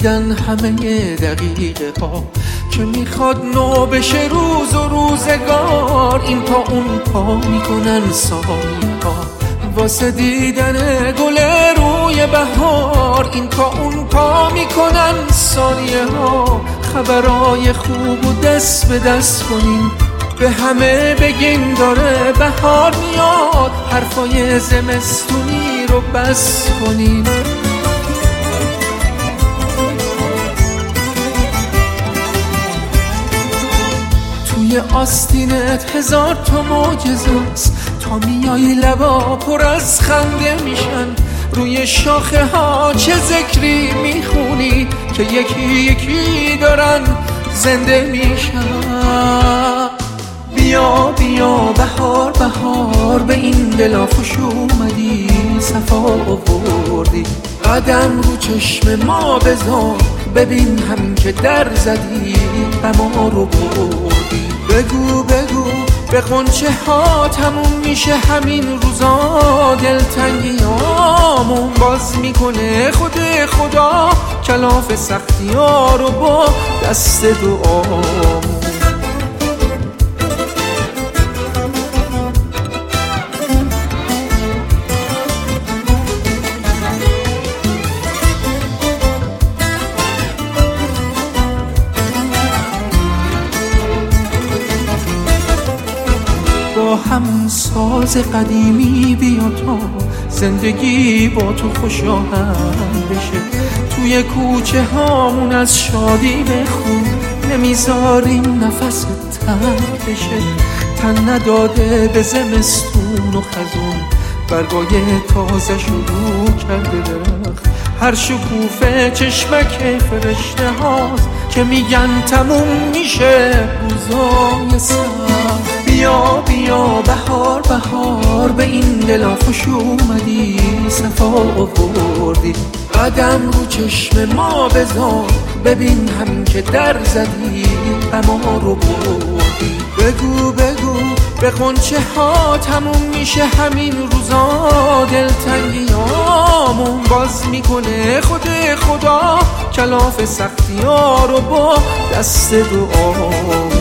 رسیدن همه دقیقه ها که میخواد نو بشه روز و روزگار. این پا اون پا میکنن ثانیه ها واسه دیدن گل روی بهار. این پا اون پا میکنن ثانیه ها. خبرای خوب و دست به دست کنین به همه بگین داره بهار میاد. حرفای زمستونی رو بس کنین. توی آستینت هزار تا معجزه است، تا میای لبا پر از خنده میشن. روی شاخه ها چه ذکری میخونی که یکی یکی دارن زنده میشن. بیا بیا بهار بهار، به این دلا خوش اومدی، صفا آوردی. قدم رو چشم ما بذار، ببین همین که در زدی غما رو بردی. بگو بگو به غنچه ها تموم میشه همین روزا. دلتنگیامون باز میکنه خود خدا کلاف سختی ها رو با دست دعامون. با همون ساز قدیمی بیا تا زندگی با تو خوشاهنگ بشه. توی کوچه هامون از شادی بخون، نمیذاریم نفس تنگ بشه. تن نداده به زمستون و خزون، برگای تازه شروع کرده درخت. هر شکوفه چشمک فرشته هاست که میگن تموم میشه روزای سخت. بیا بیا بهار بهار، به این دلا خوش اومدی، صفا آوردی. قدم رو چشم ما بذار، ببین همین که در زدی غما رو بردی. بگو بگو به غنچه ها تموم میشه همین روزا. دلتنگیامون باز میکنه خود خدا کلاف سختی ها رو با دست دعا.